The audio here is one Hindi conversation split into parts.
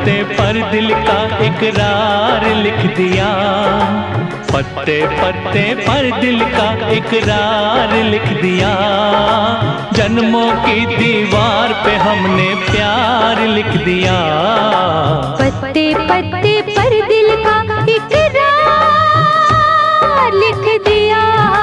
पत्ते पर दिल का इकरार लिख दिया। पत्ते पत्ते पर दिल का इकरार लिख दिया। जन्मों की दीवार पे हमने प्यार लिख दिया। पत्ते पत्ते पर दिल का इकरार लिख दिया।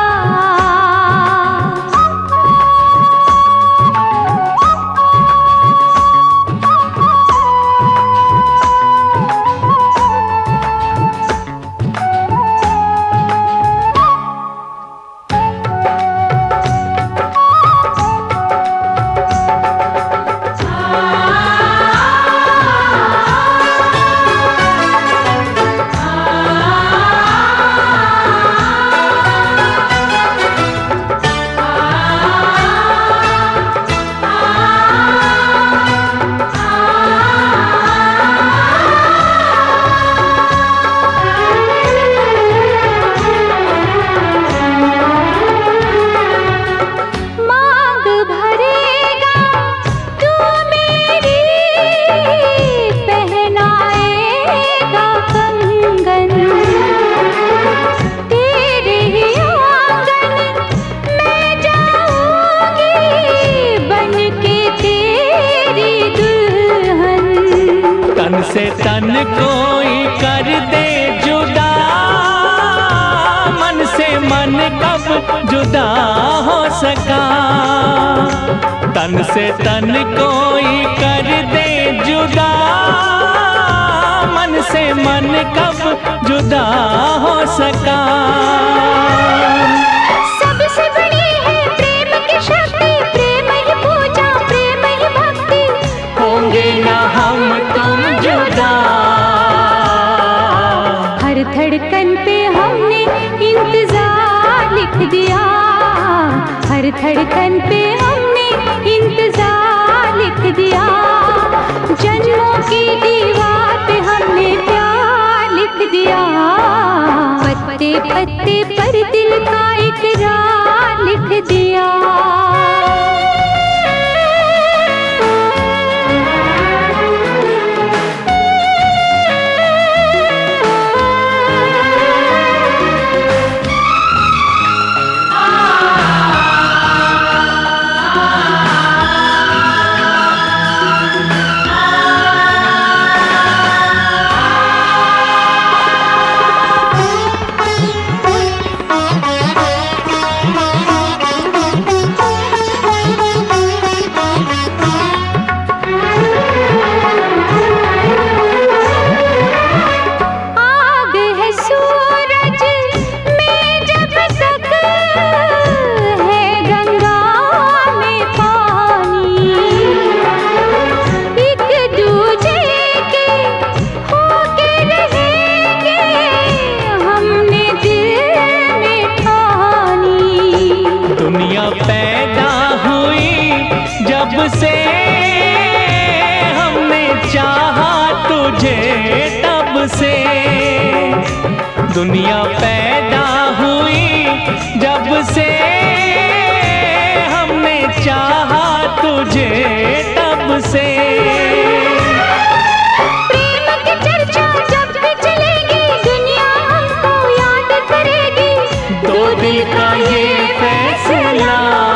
तन से तन कोई कर दे जुदा, मन से मन कब जुदा हो सका। तन से तन कोई कर दे जुदा, मन से मन कब जुदा हो सका। सबसे बड़ी है प्रेम की शक्ति, प्रेम ही पूजा, प्रेम ही भक्ति। होंगे ना हम तुम जुदा। हर धड़कन पे हमने इंतजार लिख दिया। हर धड़कन पे हमने इंतजार लिख दिया। जन्मों की दीवार पे हमने प्यार लिख दिया। पत्ते पत्ते पर दिल का इकरार लिख दिया। पैदा हुई जब से हमने चाहा तुझे तब से। दुनिया पैदा हुई जब से हमने चाहा तुझे तब से। प्रेम की चर्चा जब भी चलेगी, दुनिया हमको याद करेगी। दो दिल का ये फैसला,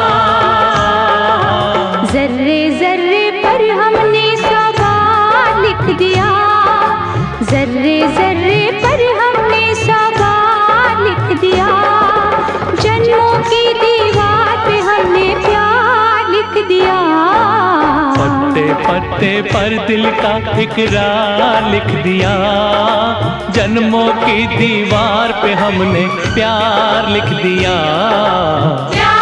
जर्रे जर्रे पर हमने सवाल लिख दिया। जर्रे जर्रे पर हमने सवाल लिख दिया। जन्मों की दीवार पे हमने प्यार लिख दिया। पत्ते पत्ते पर दिल का इकरार लिख दिया। जन्मों की दीवार पे हमने प्यार लिख दिया।